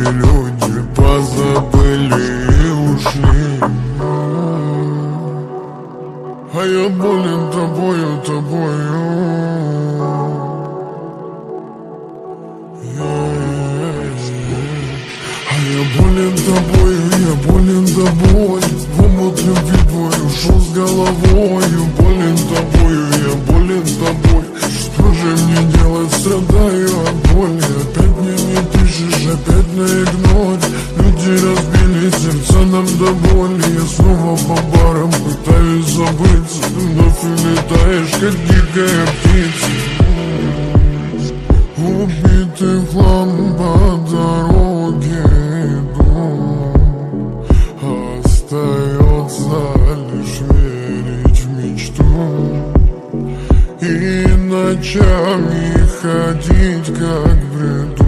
люди позабыли и ушли. А я болен тобою, тобою. А я болен тобою, я болен тобой. В омут любви твой ушел с головою. Болен тобою, я болен тобой. Что же мне делать, страдаю от боли. Опять мне не пишешь, опять на игноре. Люди разбили сердца нам до боли. Я снова по барам пытаюсь забыться. Ты вновь улетаешь, как дикая птица. Убитый в хлам по дороге иду. Остается лишь верить в мечту и ночами ходить как в бреду.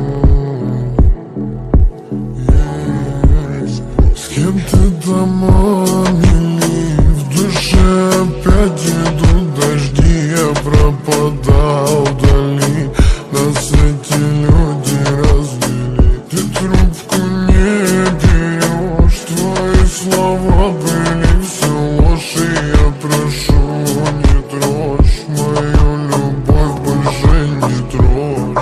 С кем ты дома мили, в душе опять идут дожди. Я пропадал вдали, нас эти люди развели. Ты трубку не берешь, твои слова были все ложь. И я прошу, не трожь мою любовь, больше не трожь.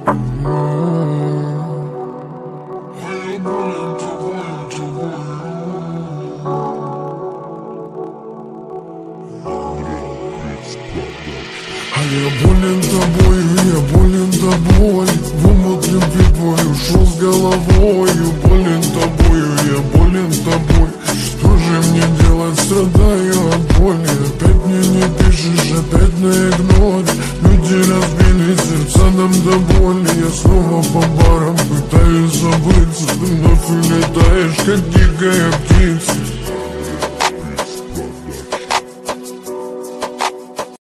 А я болен тобою, я болен тобой. В омут любви твой ушел с головою. Болен тобою, я болен тобой. Что же мне делать, страдаю от боли. Опять мне не пишешь, опять на игноре. Люди разбили сердца нам до боли. Я снова по барам пытаюсь забыться. Ты вновь улетаешь, как дикая птица.